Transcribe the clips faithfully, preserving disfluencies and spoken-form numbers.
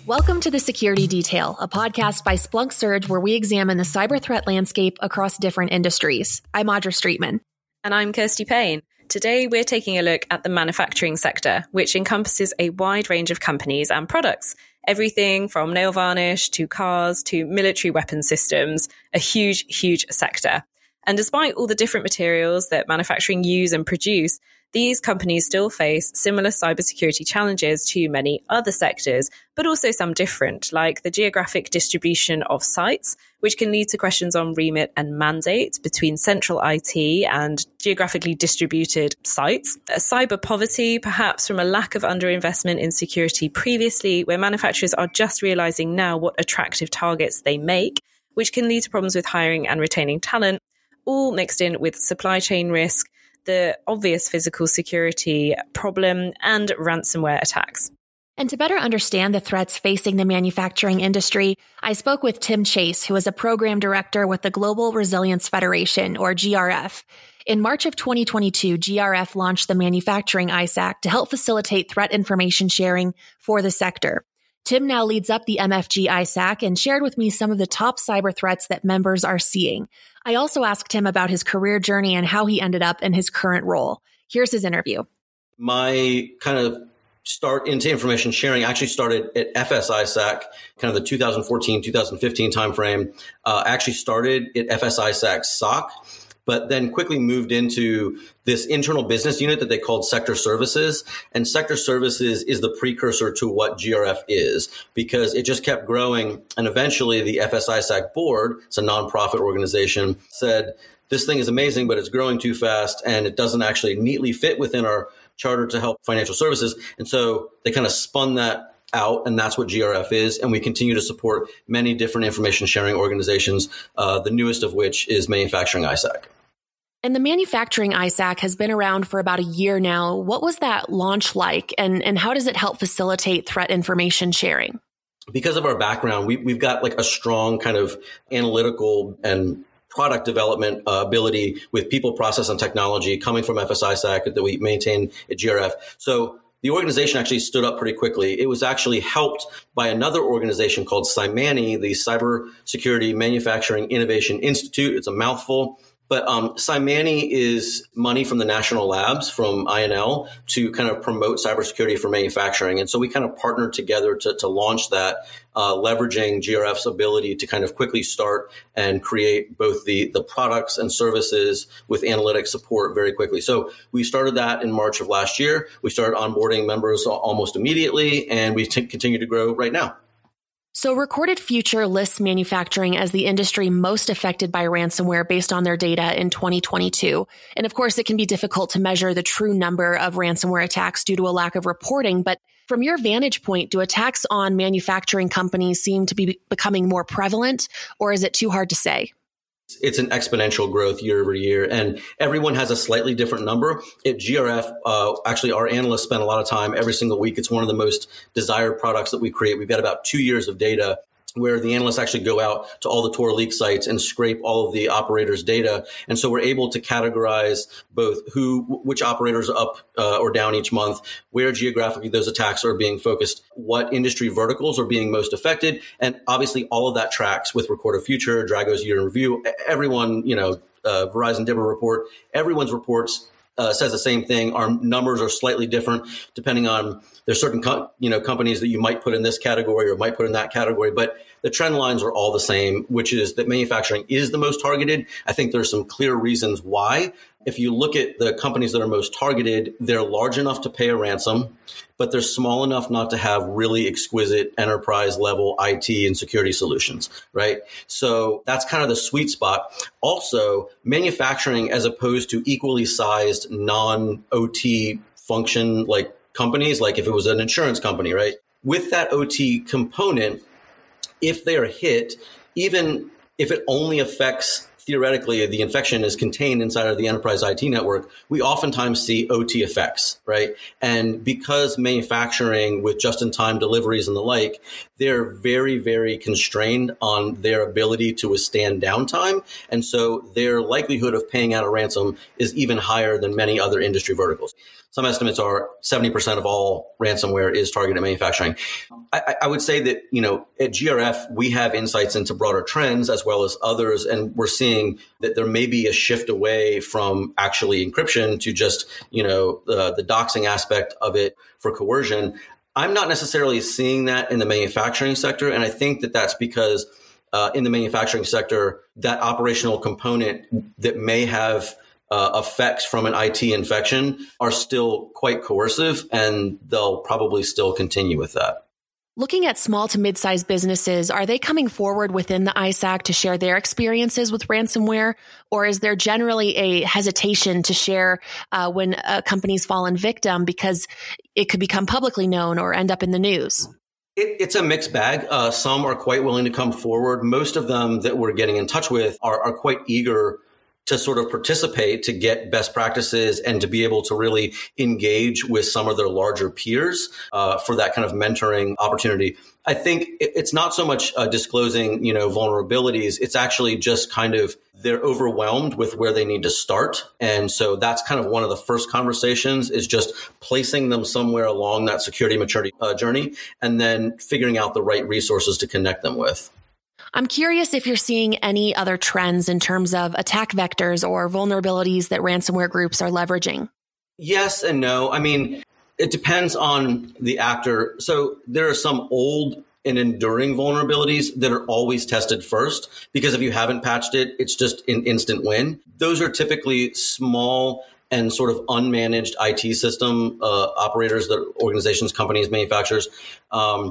Welcome to The Security Detail, a podcast by Splunk Surge where we examine the cyber threat landscape across different industries. I'm Audra Streetman. And I'm Kirsty Payne. Today, we're taking a look at the manufacturing sector, which encompasses a wide range of companies and products. Everything from nail varnish to cars to military weapon systems, a huge, huge sector. And despite all the different materials that manufacturing use and produce, these companies still face similar cybersecurity challenges to many other sectors, but also some different, like the geographic distribution of sites, which can lead to questions on remit and mandate between central I T and geographically distributed sites. Cyber poverty, perhaps from a lack of underinvestment in security previously, where manufacturers are just realizing now what attractive targets they make, which can lead to problems with hiring and retaining talent, all mixed in with supply chain risk, the obvious physical security problem, and ransomware attacks. And to better understand the threats facing the manufacturing industry, I spoke with Tim Chase, who is a program director with the Global Resilience Federation, or G R F. In March of twenty twenty-two, G R F launched the Manufacturing I S A C to help facilitate threat information sharing for the sector. Tim now leads up the M F G I S A C and shared with me some of the top cyber threats that members are seeing. I also asked him about his career journey and how he ended up in his current role. Here's his interview. My kind of start into information sharing actually started at F S I S A C, kind of the two thousand fourteen, two thousand fifteen timeframe. Uh, actually started at F S I S A C S O C, but then quickly moved into this internal business unit that they called Sector Services. And Sector Services is the precursor to what G R F is, because it just kept growing. And eventually the F S I S A C board, it's a nonprofit organization, said, this thing is amazing, but it's growing too fast and it doesn't actually neatly fit within our charter to help financial services. And so they kind of spun that out, and that's what G R F is. And we continue to support many different information sharing organizations, uh, the newest of which is Manufacturing I S A C. And the Manufacturing I S A C has been around for about a year now. What was that launch like, and, and how does it help facilitate threat information sharing? Because of our background, we, we've got like a strong kind of analytical and product development uh, ability with people, process, and technology coming from F S I S A C that we maintain at G R F. So the organization actually stood up pretty quickly. It was actually helped by another organization called CyMani, the Cyber Security Manufacturing Innovation Institute. It's a mouthful. But um, CyMani is money from the national labs, from I N L, to kind of promote cybersecurity for manufacturing. And so we kind of partnered together to, to launch that, uh, leveraging G R F's ability to kind of quickly start and create both the, the products and services with analytic support very quickly. So we started that in March of last year. We started onboarding members almost immediately, and we t- continue to grow right now. So Recorded Future lists manufacturing as the industry most affected by ransomware based on their data in twenty twenty-two. And of course, it can be difficult to measure the true number of ransomware attacks due to a lack of reporting. But from your vantage point, do attacks on manufacturing companies seem to be becoming more prevalent, or is it too hard to say? It's an exponential growth year over year, and everyone has a slightly different number. At G R F, uh, actually, our analysts spend a lot of time every single week. It's one of the most desired products that we create. We've got about two years of data where the analysts actually go out to all the Tor leak sites and scrape all of the operators' data. And so we're able to categorize both who, which operators are up uh, or down each month, where geographically those attacks are being focused, what industry verticals are being most affected. And obviously all of that tracks with Recorded Future, Drago's Year in Review. Everyone, you know, uh, Verizon D I B R report, everyone's reports Uh, says the same thing. Our numbers are slightly different depending on there's certain co- you know companies that you might put in this category or might put in that category, but the trend lines are all the same, which is that manufacturing is the most targeted. I think there's some clear reasons why. If you look at the companies that are most targeted, they're large enough to pay a ransom, but they're small enough not to have really exquisite enterprise level I T and security solutions, right? So that's kind of the sweet spot. Also, manufacturing as opposed to equally sized non-O T function like companies, like if it was an insurance company, right? With that O T component, if they are hit, even if it only affects theoretically, the infection is contained inside of the enterprise I T network, we oftentimes see O T effects, right? And because manufacturing with just-in-time deliveries and the like, they're very, very constrained on their ability to withstand downtime. And so their likelihood of paying out a ransom is even higher than many other industry verticals. some estimates are seventy percent of all ransomware is targeted at manufacturing. I, I would say that, you know, at G R F, we have insights into broader trends as well as others. And we're seeing that there may be a shift away from actually encryption to just, you know, the, the doxing aspect of it for coercion. I'm not necessarily seeing that in the manufacturing sector. And I think that that's because uh, in the manufacturing sector, that operational component that may have uh, effects from an I T infection are still quite coercive, and they'll probably still continue with that. Looking at small to mid-sized businesses, are they coming forward within the I S A C to share their experiences with ransomware? Or is there generally a hesitation to share uh, when uh, companies fall in victim because it could become publicly known or end up in the news? It, it's a mixed bag. Uh, some are quite willing to come forward. Most of them that we're getting in touch with are, are quite eager to sort of participate, to get best practices and to be able to really engage with some of their larger peers uh, for that kind of mentoring opportunity. I think it, it's not so much uh, disclosing, you know, vulnerabilities. It's actually just kind of they're overwhelmed with where they need to start. And so that's kind of one of the first conversations, is just placing them somewhere along that security maturity uh, journey and then figuring out the right resources to connect them with. I'm curious if you're seeing any other trends in terms of attack vectors or vulnerabilities that ransomware groups are leveraging. Yes and no. I mean, it depends on the actor. So there are some old and enduring vulnerabilities that are always tested first, because if you haven't patched it, it's just an instant win. Those are typically small and sort of unmanaged I T system uh, operators, that organizations, companies, manufacturers. Um,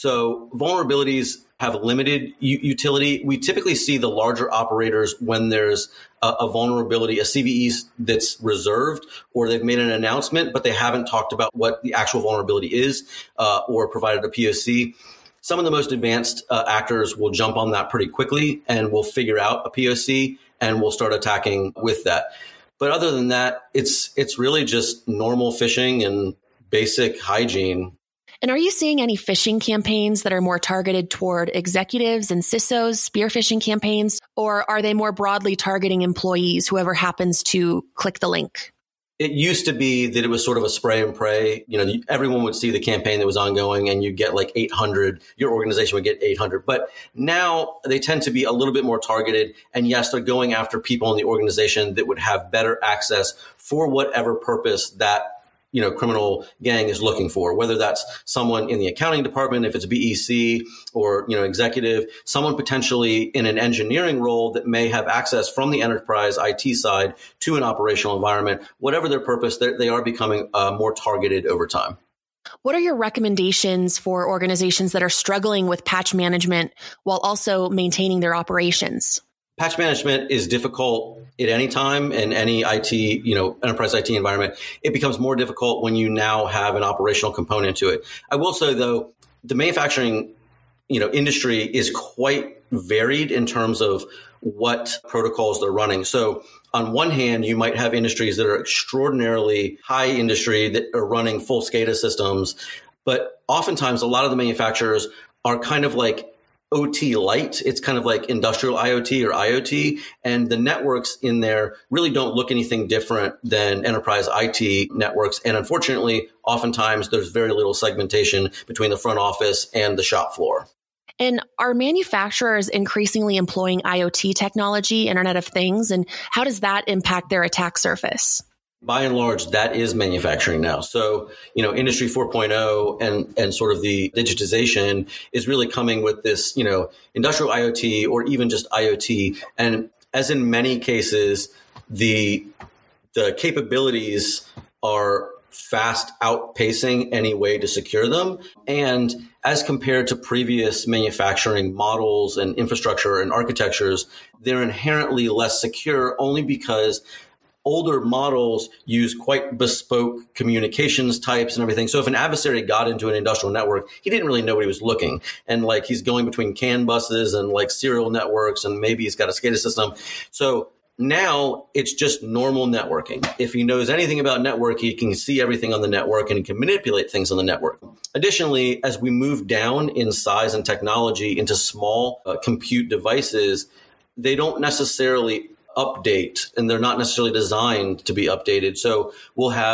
so vulnerabilities have limited u- utility. We typically see the larger operators when there's a, a vulnerability, a C V E that's reserved, or they've made an announcement, but they haven't talked about what the actual vulnerability is uh, or provided a P O C. Some of the most advanced uh, actors will jump on that pretty quickly and will figure out a P O C and will start attacking with that. But other than that, it's it's really just normal phishing and basic hygiene. And are you seeing any phishing campaigns that are more targeted toward executives and C I S Os, spear phishing campaigns, or are they more broadly targeting employees, whoever happens to click the link? It used to be that it was sort of a spray and pray. You know, everyone would see the campaign that was ongoing and you get like eight hundred, your organization would get eight hundred. But now they tend to be a little bit more targeted. And yes, they're going after people in the organization that would have better access for whatever purpose that, you know, criminal gang is looking for, whether that's someone in the accounting department, if it's B E C, or, you know, executive, someone potentially in an engineering role that may have access from the enterprise I T side to an operational environment. Whatever their purpose, they are becoming uh, more targeted over time. What are your recommendations for organizations that are struggling with patch management while also maintaining their operations? Patch management is difficult at any time in any I T, you know, enterprise I T environment. It becomes more difficult when you now have an operational component to it. I will say, though, the manufacturing, you know, industry is quite varied in terms of what protocols they're running. So on one hand, you might have industries that are extraordinarily high industry that are running full SCADA systems, but oftentimes a lot of the manufacturers are kind of like O T light. It's kind of like industrial I O T or I O T. And the networks in there really don't look anything different than enterprise I T networks. And unfortunately, oftentimes there's very little segmentation between the front office and the shop floor. And are manufacturers increasingly employing I O T technology, Internet of Things? And how does that impact their attack surface? By and large, that is manufacturing now. So, you know, Industry four point oh and, and sort of the digitization is really coming with this, you know, industrial I O T or even just I O T. And as in many cases, the the capabilities are fast outpacing any way to secure them. And as compared to previous manufacturing models and infrastructure and architectures, they're inherently less secure only because older models use quite bespoke communications types and everything. So if an adversary got into an industrial network, he didn't really know what he was looking. And like he's going between CAN buses and like serial networks, and maybe he's got a SCADA system. So now it's just normal networking. If he knows anything about network, he can see everything on the network and he can manipulate things on the network. Additionally, as we move down in size and technology into small uh, compute devices, they don't necessarily update, and they're not necessarily designed to be updated. So we'll have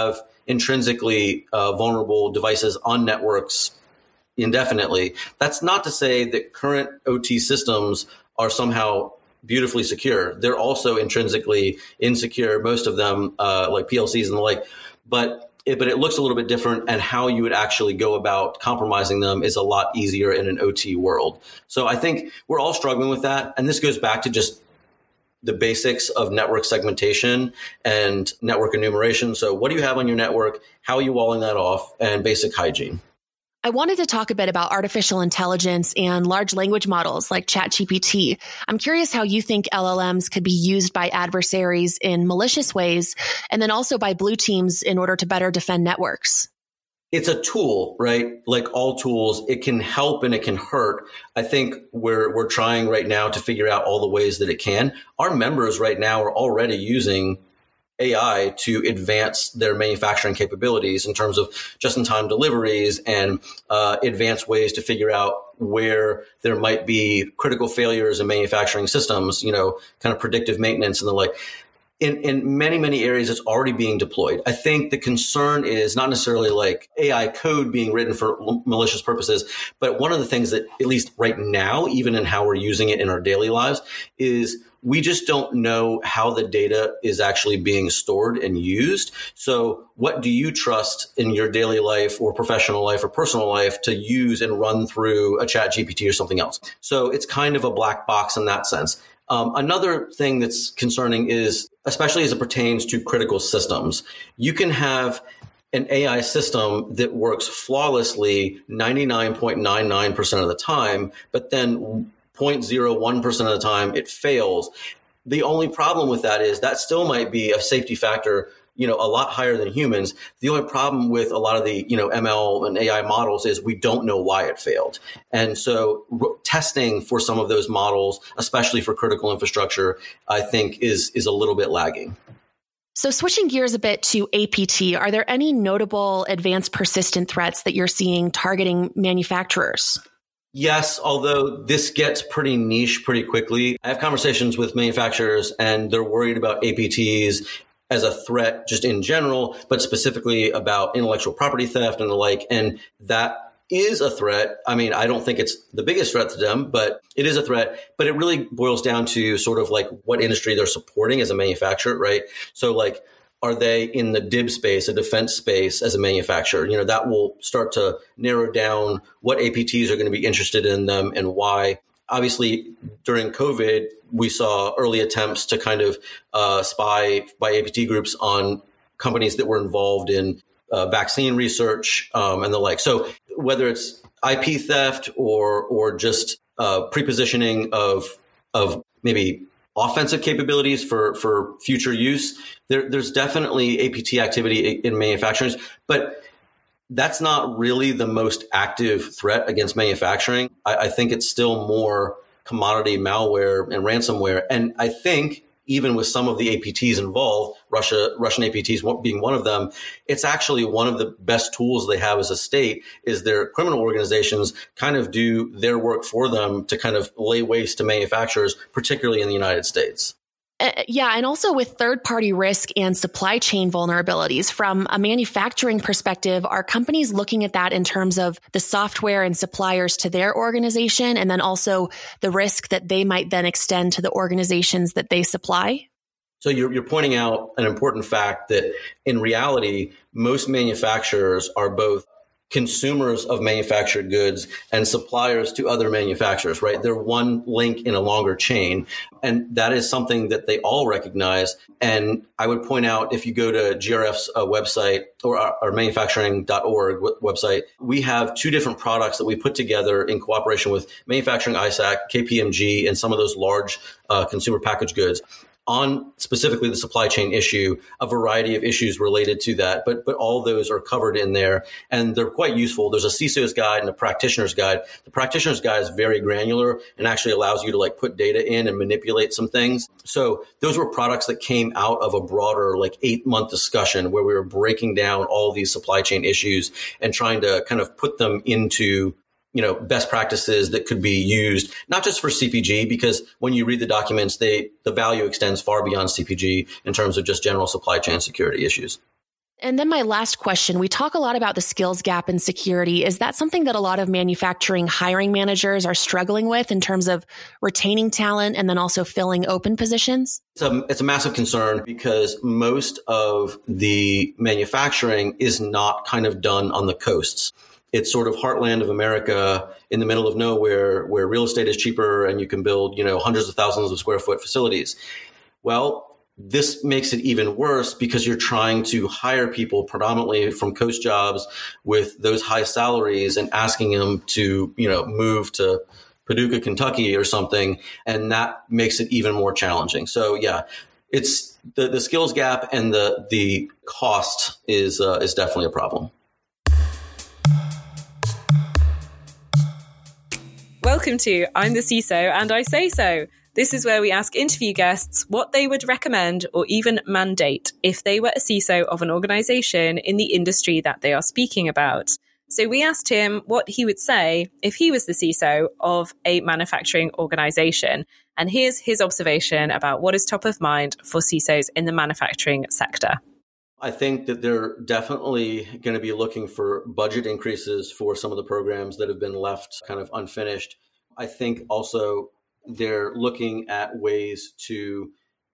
intrinsically uh, vulnerable devices on networks indefinitely. That's not to say that current O T systems are somehow beautifully secure. They're also intrinsically insecure, most of them, uh, like P L Cs and the like. But it, but it looks a little bit different, and how you would actually go about compromising them is a lot easier in an O T world. So I think we're all struggling with that. And this goes back to just the basics of network segmentation and network enumeration. So what do you have on your network? How are you walling that off? And basic hygiene. I wanted to talk a bit about artificial intelligence and large language models like ChatGPT. I'm curious how you think L L Ms could be used by adversaries in malicious ways, and then also by blue teams in order to better defend networks. It's a tool, right? Like all tools, it can help and it can hurt. I think we're we're trying right now to figure out all the ways that it can. Our members right now are already using A I to advance their manufacturing capabilities in terms of just-in-time deliveries and uh, advanced ways to figure out where there might be critical failures in manufacturing systems, you know, kind of predictive maintenance and the like. In, in many, many areas, it's already being deployed. I think the concern is not necessarily like A I code being written for malicious purposes, but one of the things that, at least right now, even in how we're using it in our daily lives, is we just don't know how the data is actually being stored and used. So what do you trust in your daily life or professional life or personal life to use and run through a ChatGPT or something else? So it's kind of a black box in that sense. Um, another thing that's concerning is, especially as it pertains to critical systems, you can have an A I system that works flawlessly ninety-nine point nine nine percent of the time, but then zero point zero one percent of the time it fails. The only problem with that is that still might be a safety factor, you know, a lot higher than humans. The only problem with a lot of the, you know, M L and A I models is we don't know why it failed. And so r- testing for some of those models, especially for critical infrastructure, I think is is a little bit lagging. So switching gears a bit to A P T, are there any notable advanced persistent threats that you're seeing targeting manufacturers? Yes, although this gets pretty niche pretty quickly. I have conversations with manufacturers and they're worried about A P Ts as a threat just in general, but specifically about intellectual property theft and the like. And that is a threat. I mean, I don't think it's the biggest threat to them, but it is a threat. But it really boils down to sort of like what industry they're supporting as a manufacturer, right? So like, are they in the D I B space, a defense space as a manufacturer? You know, that will start to narrow down what A P Ts are going to be interested in them and why. Obviously, during COVID, we saw early attempts to kind of uh, spy by A P T groups on companies that were involved in uh, vaccine research um, and the like. So whether it's I P theft or or just uh, prepositioning of of maybe offensive capabilities for for future use, there, there's definitely A P T activity in manufacturing, but that's not really the most active threat against manufacturing. I, I think it's still more commodity malware and ransomware. And I think even with some of the A P Ts involved, Russia, Russian A P Ts being one of them, it's actually one of the best tools they have as a state is their criminal organizations kind of do their work for them to kind of lay waste to manufacturers, particularly in the United States. Uh, yeah. And also with third-party risk and supply chain vulnerabilities, from a manufacturing perspective, are companies looking at that in terms of the software and suppliers to their organization, and then also the risk that they might then extend to the organizations that they supply? So you're, you're pointing out an important fact that in reality, most manufacturers are both consumers of manufactured goods and suppliers to other manufacturers, right? They're one link in a longer chain. And that is something that they all recognize. And I would point out, if you go to G R F's uh, website or our, our manufacturing dot org w- website, we have two different products that we put together in cooperation with Manufacturing I S A C, K P M G, and some of those large uh, consumer packaged goods on specifically the supply chain issue, a variety of issues related to that. But but all those are covered in there, and they're quite useful. There's a C I S O's guide and a practitioner's guide. The practitioner's guide is very granular and actually allows you to like put data in and manipulate some things. So those were products that came out of a broader like eight month discussion where we were breaking down all these supply chain issues and trying to kind of put them into you know, best practices that could be used, not just for C P G, because when you read the documents, they, the value extends far beyond C P G in terms of just general supply chain security issues. And then my last question, we talk a lot about the skills gap in security. Is that something that a lot of manufacturing hiring managers are struggling with in terms of retaining talent and then also filling open positions? It's a, it's a massive concern because most of the manufacturing is not kind of done on the coasts. It's sort of heartland of America in the middle of nowhere where real estate is cheaper and you can build, you know, hundreds of thousands of square foot facilities. Well, this makes it even worse because you're trying to hire people predominantly from coast jobs with those high salaries and asking them to, you know, move to Paducah, Kentucky or something. And that makes it even more challenging. So, yeah, it's the, the skills gap and the the cost is uh, is definitely a problem. Welcome to I'm the C I S O and I Say So. This is where we ask interview guests what they would recommend or even mandate if they were a C I S O of an organization in the industry that they are speaking about. So we asked him what he would say if he was the C I S O of a manufacturing organization. And here's his observation about what is top of mind for C I S Os in the manufacturing sector. I think that they're definitely going to be looking for budget increases for some of the programs that have been left kind of unfinished. I think also they're looking at ways to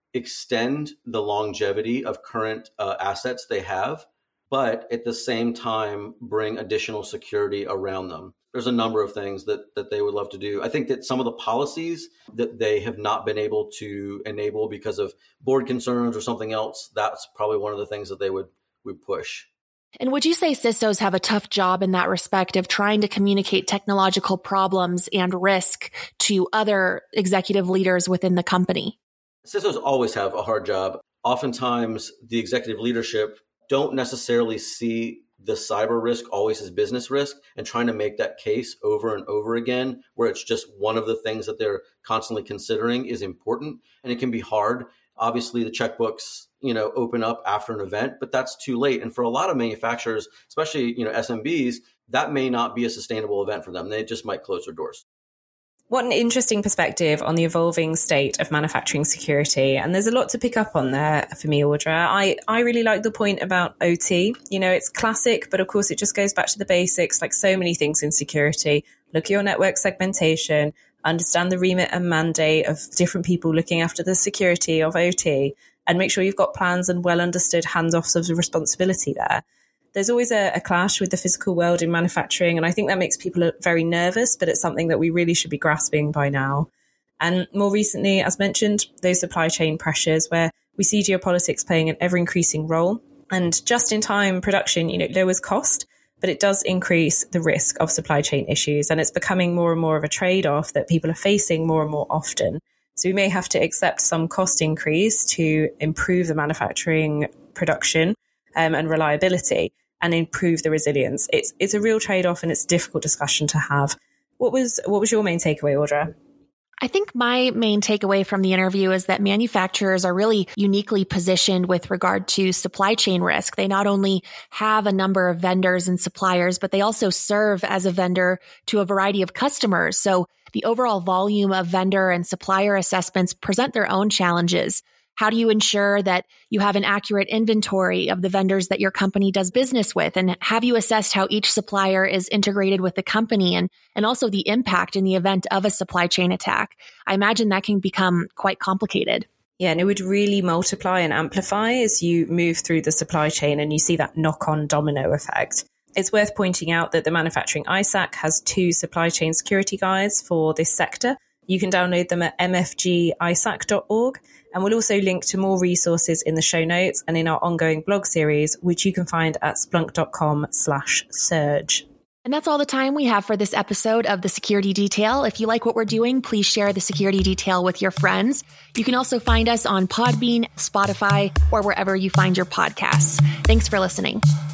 extend the longevity of current uh, assets they have, but at the same time, bring additional security around them. There's a number of things that, that they would love to do. I think that some of the policies that they have not been able to enable because of board concerns or something else, that's probably one of the things that they would, would push. And would you say C I S Os have a tough job in that respect of trying to communicate technological problems and risk to other executive leaders within the company? C I S Os always have a hard job. Oftentimes, the executive leadership don't necessarily see the cyber risk always as business risk and trying to make that case over and over again, where it's just one of the things that they're constantly considering is important. And it can be hard. Obviously, the checkbooks, you know, open up after an event, but that's too late. And for a lot of manufacturers, especially, you know, S M Bs, that may not be a sustainable event for them. They just might close their doors. What an interesting perspective on the evolving state of manufacturing security. And there's a lot to pick up on there for me, Audra. I, I really like the point about O T. You know, it's classic, but of course it just goes back to the basics, like so many things in security. Look at your network segmentation, understand the remit and mandate of different people looking after the security of O T, and make sure you've got plans and well understood hands-offs of the responsibility there. There's always a, a clash with the physical world in manufacturing, and I think that makes people very nervous, but it's something that we really should be grasping by now. And more recently, as mentioned, those supply chain pressures where we see geopolitics playing an ever-increasing role. And just-in-time production, you know, lowers cost, but it does increase the risk of supply chain issues. And it's becoming more and more of a trade-off that people are facing more and more often. So we may have to accept some cost increase to improve the manufacturing production um, and reliability and improve the resilience. It's it's a real trade-off and it's a difficult discussion to have. What was what was your main takeaway, Audra? I think my main takeaway from the interview is that manufacturers are really uniquely positioned with regard to supply chain risk. They not only have a number of vendors and suppliers, but they also serve as a vendor to a variety of customers. So the overall volume of vendor and supplier assessments present their own challenges. How do you ensure that you have an accurate inventory of the vendors that your company does business with? And have you assessed how each supplier is integrated with the company and, and also the impact in the event of a supply chain attack? I imagine that can become quite complicated. Yeah, and it would really multiply and amplify as you move through the supply chain and you see that knock-on domino effect. It's worth pointing out that the Manufacturing I S A C has two supply chain security guides for this sector. You can download them at m f g i s a c dot org. And we'll also link to more resources in the show notes and in our ongoing blog series, which you can find at splunk.com slash surge. And that's all the time we have for this episode of The Security Detail. If you like what we're doing, please share The Security Detail with your friends. You can also find us on Podbean, Spotify, or wherever you find your podcasts. Thanks for listening.